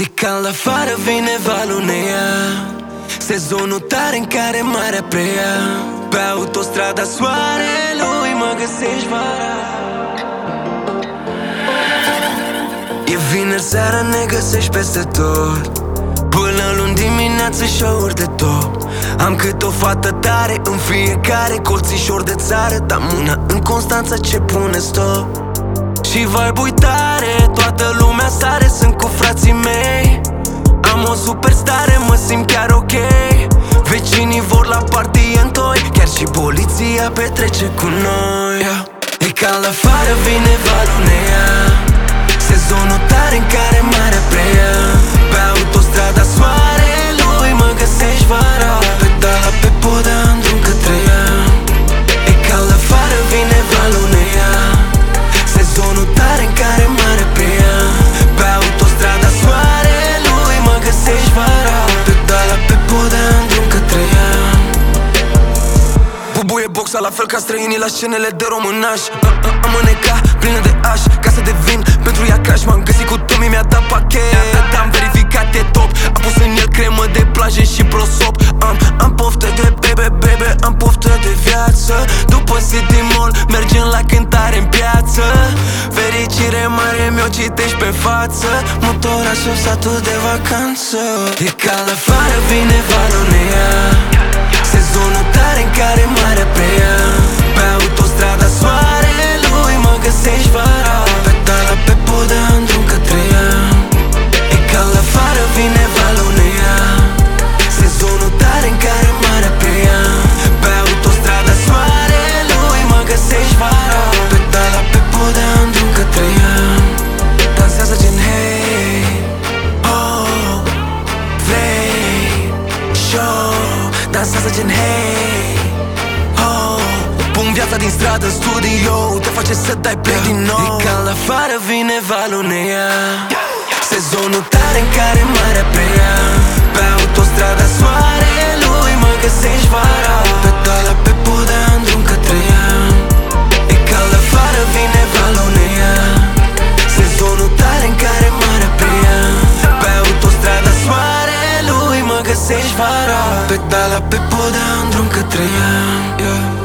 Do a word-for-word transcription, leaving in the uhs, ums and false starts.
E cald afară, vine valul neia, sezonul tare în care marea preia. Pe autostrada soarelui mă găsești vara. E vineri seara, ne găsești peste tot, până luni dimineață show-uri de top. Am cât o fată tare în fiecare colțișor de țară, dar mâna în Constanța ce pune stop. Și vibe-ui tare, toată lumea sare, sunt cu frații mei. Am o superstare, mă simt chiar ok. Vecinii vor la party în toi, chiar și poliția petrece cu noi. E cald afară, vine valul neia, sezonul tare în care marea preia. Pe autostrada soarelui mă găsești vara, pedala pe podea în drum către ea. E cald afară, vine valul neia, sezonul tare în care marea preia. Pe autostrada soarelui mă găsești vara, pedala pe podea în drum către ea. Bubuie boxa la fel ca străinii la scenele de românaș. Am mâneca plină de aș, ca să devin pentru ea crash. M-am găsit cu Tommy, mi-a dat pachet, am verificat, e top. Am pus în el cremă de plajă și prosop. Am, am poftă de bebe, bebe, am poftă de viață. După City Mall mergem la cântare în piață. Fericire mare mi-o citești pe față, motorașul satul de vacanță. E cald afară, vine valul neia, sezonul tare în care marea preia. Pe autostrada soarelui mă găsești vara, pedala pe podea în drum către ea. E cald afară, vine valul neia, sezonul tare în care marea preia. Pe autostrada soarelui mă găsești vara, pedala pe podea în drum către ea. Dansează gen hey, oh, vrei show. Dansează gen hey, oh, pun viața din stradă în studio, te face să dai play din nou. E cald afară, vine valul neia, sezonul tare în care marea preia. Pe autostrada soarelui mă găsești vara, pedala pe podea în drum către ea. E cald afară, vine valul neia, sezonul tare în care marea preia. Pe autostrada soarelui mă găsești vara, pedala pe podea în drum către ea, yeah.